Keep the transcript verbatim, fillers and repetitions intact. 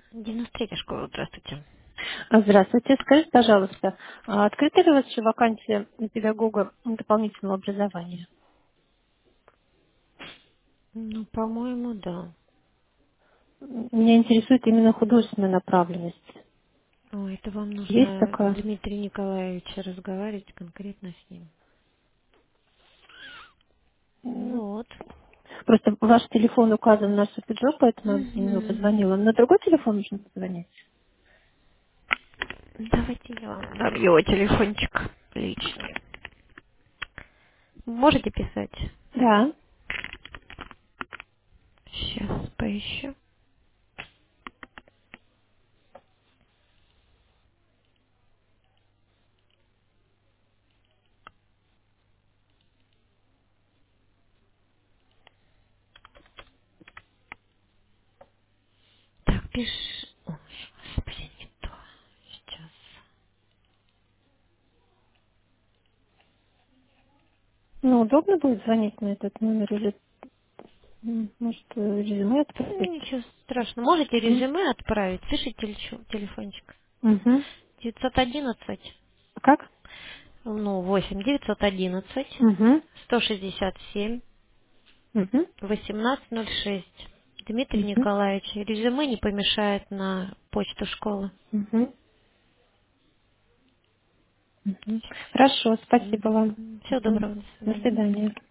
девяносто третья школа, здравствуйте. А, Здравствуйте. Скажите, пожалуйста, а открыта ли у вас еще вакансия на педагога дополнительного образования? Ну, по-моему, да. М, Меня интересует именно художественная направленность. Ой, это вам Есть нужно такая? Дмитрия Николаевича разговаривать конкретно с ним. М, Вот. Просто ваш телефон указан на Супиджо, поэтому я на него Угу. позвонила. На другой телефон нужно позвонить? Давайте я вам дам его телефончик личный. Можете писать? Да. Сейчас поищу. Так, пиши. Ой, господи, не то. Сейчас. Ну, удобно будет звонить на этот номер или, м, может, э, резюме отправить? Ничего страшного. Можете М? резюме отправить? Пишите телеф- телефончик. Мгм. девятьсот одиннадцать. Как? Ну, восемь девятьсот одиннадцать Угу. сто шестьдесят семь Угу. восемнадцать ноль шесть. Дмитрий Угу. Николаевич, резюме не помешает на почту школы. Угу. Мгм. Хорошо, спасибо вам. Всего Мгм. доброго, до До свидания. свидания.